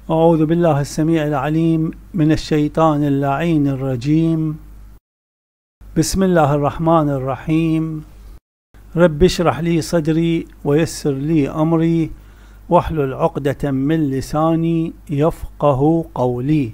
أعوذ بالله السميع العليم من الشيطان اللعين الرجيم. بسم الله الرحمن الرحيم. رب اشرح لي صدري ويسر لي أمري واحلل عقدة من لساني يفقه قولي.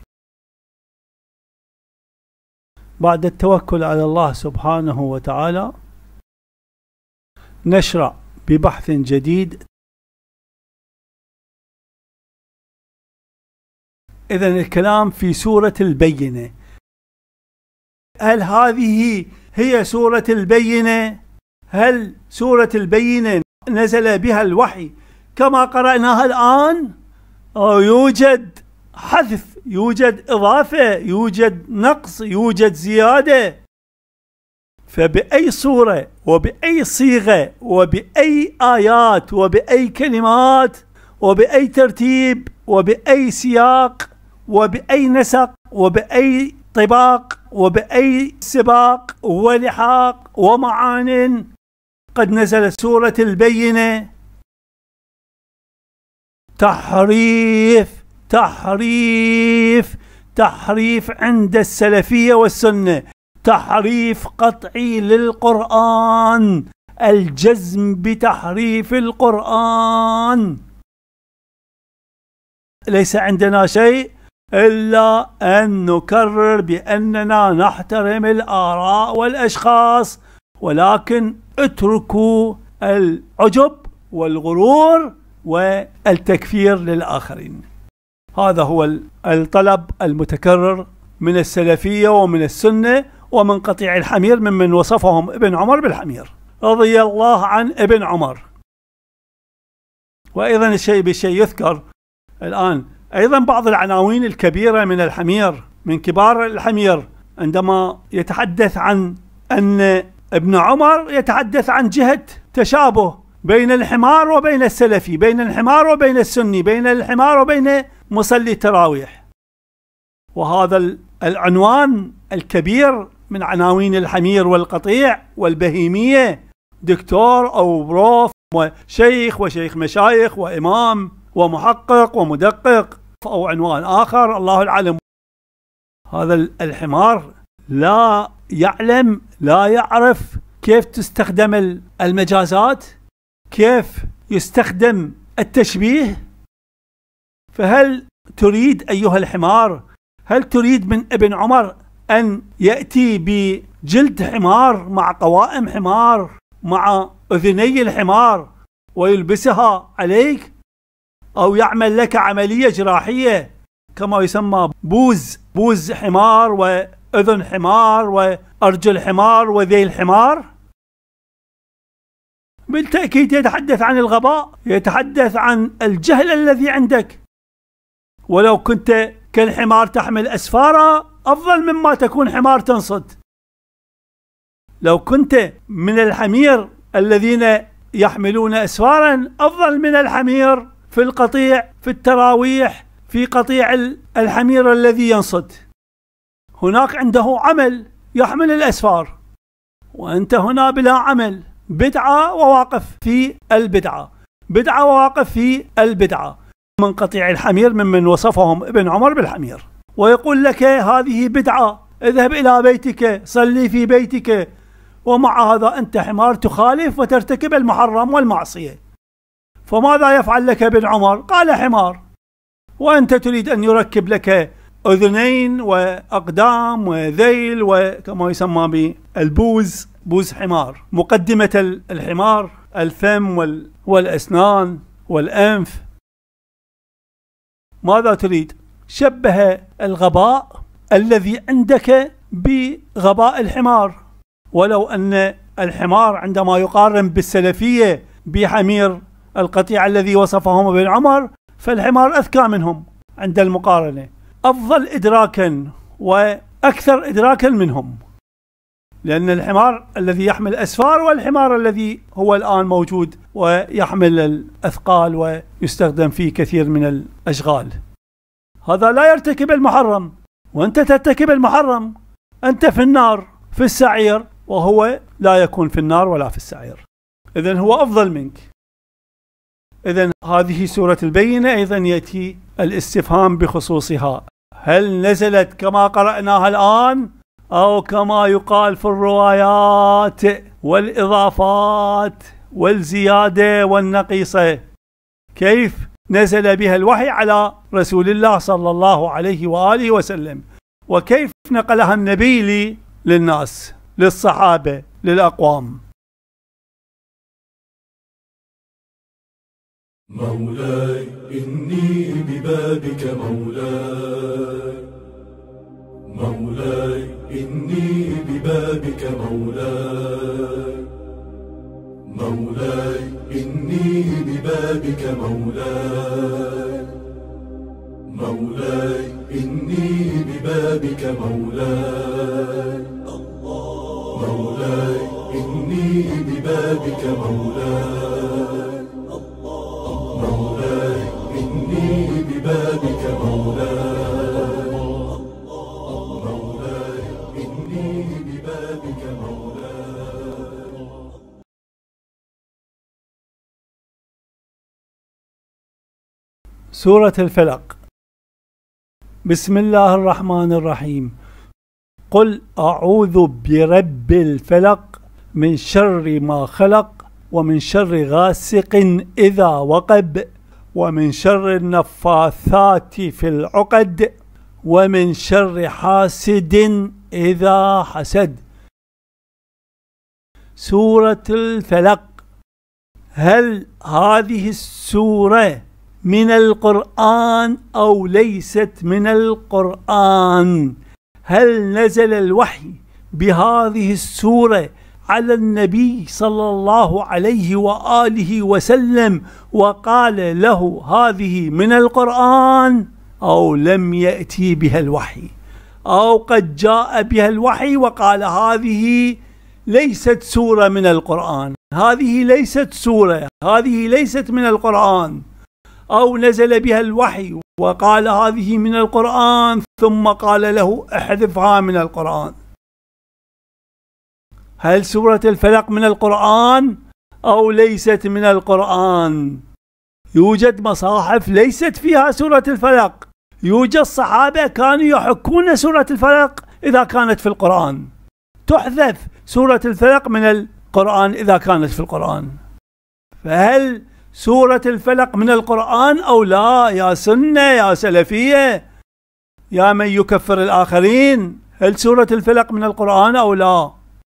بعد التوكل على الله سبحانه وتعالى نشرع ببحث جديد. إذن الكلام في سورة البينة. هل هذه هي سورة البينة؟ هل سورة البينة نزل بها الوحي كما قرأناها الآن؟ أو يوجد حذف، يوجد إضافة، يوجد نقص، يوجد زيادة؟ فبأي صورة وبأي صيغة وبأي آيات وبأي كلمات وبأي ترتيب وبأي سياق وبأي نسق وبأي طباق وبأي سباق ولحاق ومعان قد نزلت سورة البينة؟ تحريف تحريف تحريف عند السلفية والسنة، تحريف قطعي للقرآن، الجزم بتحريف القرآن. ليس عندنا شيء إلا أن نكرر بأننا نحترم الآراء والأشخاص، ولكن اتركوا العجب والغرور والتكفير للآخرين. هذا هو الطلب المتكرر من السلفية ومن السنة ومن قطيع الحمير ممن وصفهم ابن عمر بالحمير رضي الله عن ابن عمر. وأيضا الشيء بالشيء يذكر الآن أيضا بعض العناوين الكبيرة من الحمير، من كبار الحمير، عندما يتحدث عن أن ابن عمر يتحدث عن جهة تشابه بين الحمار وبين السلفي، بين الحمار وبين السني، بين الحمار وبين مصلي التراويح. وهذا العنوان الكبير من عناوين الحمير والقطيع والبهيمية، دكتور أو بروف وشيخ وشيخ مشايخ وإمام ومحقق ومدقق أو عنوان آخر الله العالم. هذا الحمار لا يعلم، لا يعرف كيف تستخدم المجازات، كيف يستخدم التشبيه. فهل تريد أيها الحمار، هل تريد من ابن عمر أن يأتي بجلد حمار مع قوائم حمار مع أذني الحمار ويلبسها عليك، أو يعمل لك عملية جراحية كما يسمى بوز حمار وأذن حمار وأرجل حمار وذيل حمار؟ بالتأكيد يتحدث عن الغباء، يتحدث عن الجهل الذي عندك. ولو كنت كالحمار تحمل أسفارا أفضل مما تكون حمار تنصت. لو كنت من الحمير الذين يحملون أسفارا أفضل من الحمير في القطيع، في التراويح، في قطيع الحمير الذي ينصت. هناك عنده عمل يحمل الأسفار، وأنت هنا بلا عمل، بدعة وواقف في البدعة، بدعة وواقف في البدعة. من قطيع الحمير ممن وصفهم ابن عمر بالحمير، ويقول لك هذه بدعة، اذهب إلى بيتك صلي في بيتك، ومع هذا أنت حمار تخالف وترتكب المحرم والمعصية. فماذا يفعل لك ابن عمر؟ قال حمار، وأنت تريد أن يركب لك أذنين وأقدام وذيل وكما يسمى بالبوز، بوز حمار، مقدمة الحمار الفم والأسنان والأنف. ماذا تريد؟ شبه الغباء الذي عندك بغباء الحمار. ولو أن الحمار عندما يقارن بالسلفية بحمير القطيع الذي وصفهم ابن عمر، فالحمار أذكى منهم عند المقارنة، أفضل إدراكا وأكثر إدراكا منهم، لأن الحمار الذي يحمل أسفار والحمار الذي هو الآن موجود ويحمل الأثقال ويستخدم في كثير من الأشغال، هذا لا يرتكب المحرم، وأنت ترتكب المحرم. أنت في النار في السعير، وهو لا يكون في النار ولا في السعير. إذن هو أفضل منك. إذن هذه سورة البينة أيضا يأتي الاستفهام بخصوصها، هل نزلت كما قرأناها الآن أو كما يقال في الروايات والإضافات والزيادة والنقيصة؟ كيف نزل بها الوحي على رسول الله صلى الله عليه وآله وسلم، وكيف نقلها النبي للناس، للصحابة، للأقوام. مولاي إني ببابك مولاي، مولاي إني ببابك مولاي، مولاي إني ببابك مولاي، مولاي إني ببابك مولاي، مولاي إني ببابك مولاي، مولاي إني ببابك مولاي، مولاي إني ببابك مولاي. سورة الفلق. بسم الله الرحمن الرحيم. قل أعوذ برب الفلق من شر ما خلق ومن شر غاسق إذا وقب ومن شر النفاثات في العقد ومن شر حاسد إذا حسد. سورة الفلق، هل هذه السورة من القرآن أو ليست من القرآن؟ هل نزل الوحي بهذه السورة على النبي صلى الله عليه وآله وسلم وقال له هذه من القرآن، أو لم يأتي بها الوحي، أو قد جاء بها الوحي وقال هذه ليست سورة من القرآن، هذه ليست سورة، هذه ليست من القرآن، أو نزل بها الوحي وقال هذه من القرآن ثم قال له احذفها من القرآن. هل سورة الفلق من القرآن أو ليست من القرآن؟ يوجد مصاحف ليست فيها سورة الفلق، يوجد صحابة كانوا يحكون سورة الفلق إذا كانت في القرآن، تحذف سورة الفلق من القرآن إذا كانت في القرآن. فهل سورة الفلق من القرآن أو لا؟ يا سنة، يا سلفية، يا من يكفر الآخرين، هل سورة الفلق من القرآن أو لا؟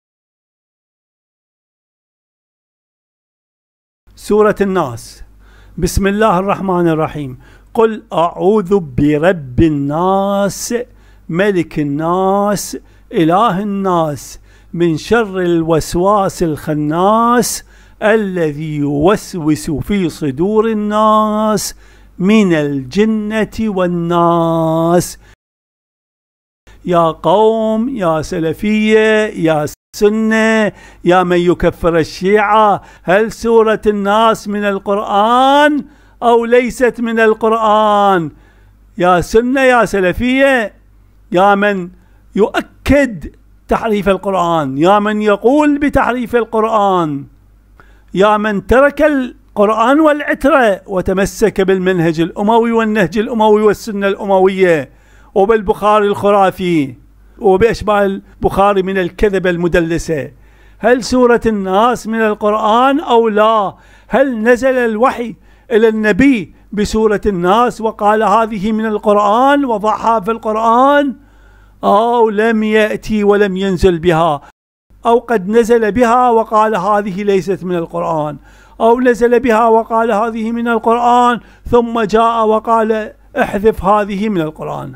سورة الناس. بسم الله الرحمن الرحيم. قل أعوذ برب الناس ملك الناس إله الناس من شر الوسواس الخناس الذي يوسوس في صدور الناس من الجنة والناس. يا قوم، يا سلفية، يا سنة، يا من يكفر الشيعة، هل سورة الناس من القرآن أو ليست من القرآن؟ يا سنة، يا سلفية، يا من يؤكد تحريف القرآن، يا من يقول بتحريف القرآن، يا من ترك القرآن والعترة وتمسك بالمنهج الأموي والنهج الأموي والسنة الأموية وبالبخاري الخرافي وبأشباه البخاري من الكذب المدلسة، هل سورة الناس من القرآن أو لا؟ هل نزل الوحي إلى النبي بسورة الناس وقال هذه من القرآن وضعها في القرآن، أو لم يأتي ولم ينزل بها، أو قد نزل بها وقال هذه ليست من القرآن، أو نزل بها وقال هذه من القرآن ثم جاء وقال احذف هذه من القرآن؟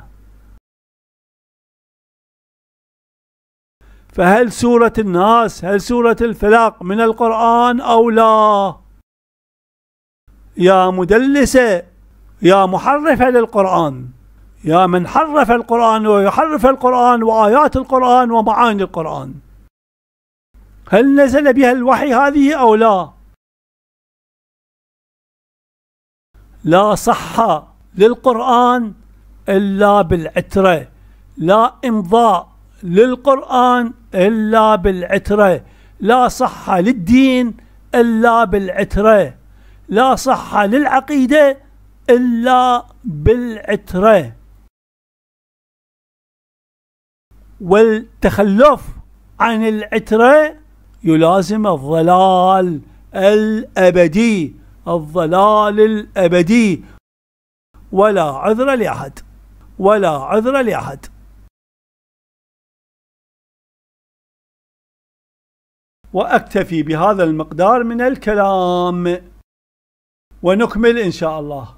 فهل سورة الناس، هل سورة الفلق من القرآن أو لا؟ يا مدلسة، يا محرفة للقرآن، يا من حرف القرآن ويحرف القرآن وآيات القرآن ومعاني القرآن، هل نزل بها الوحي هذه أو لا؟ لا صح للقرآن إلا بالعترة، لا إمضاء للقرآن إلا بالعترة، لا صح للدين إلا بالعترة، لا صحة للعقيدة إلا بالعترة، والتخلف عن العترة يلازم الضلال الأبدي، الضلال الأبدي، ولا عذر لأحد، ولا عذر لأحد. وأكتفي بهذا المقدار من الكلام، ونكمل إن شاء الله.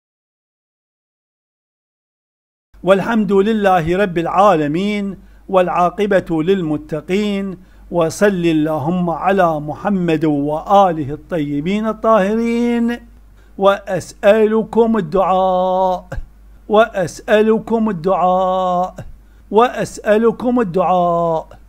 والحمد لله رب العالمين، والعاقبة للمتقين، وصل اللهم على محمد وآله الطيبين الطاهرين. وأسألكم الدعاء، وأسألكم الدعاء، وأسألكم الدعاء.